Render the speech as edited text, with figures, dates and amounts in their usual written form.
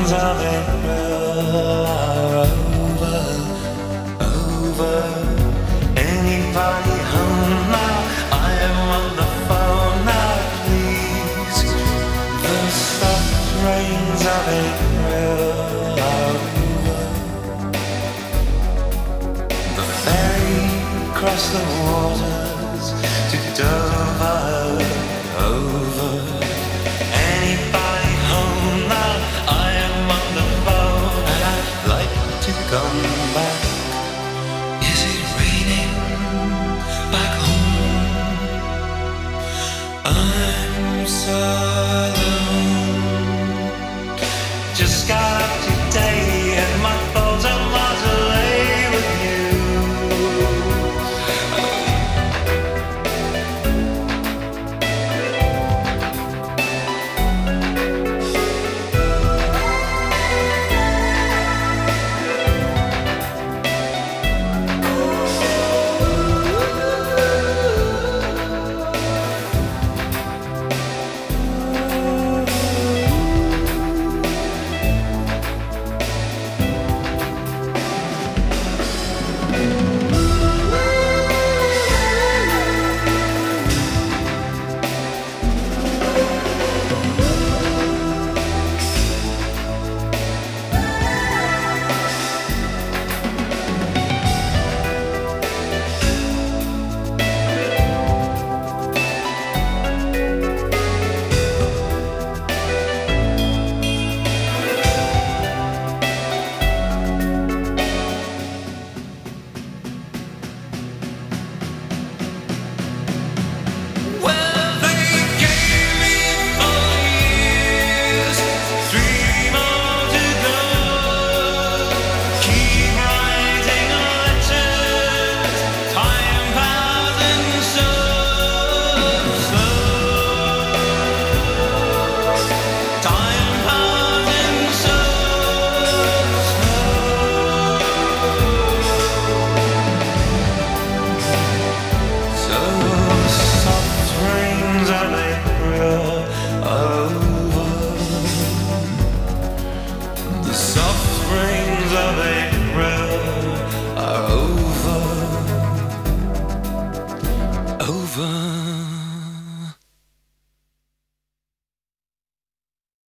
of April are over. Anybody home now? I am on the phone now, please. The soft rains of April are over. The ferry crossed the waters to Dover, over. Anybody home now? I am on the phone and I'd like to come back. Is it raining back home? I'm so alone. Just got up today and my thoughts are miles away with you. Soft rain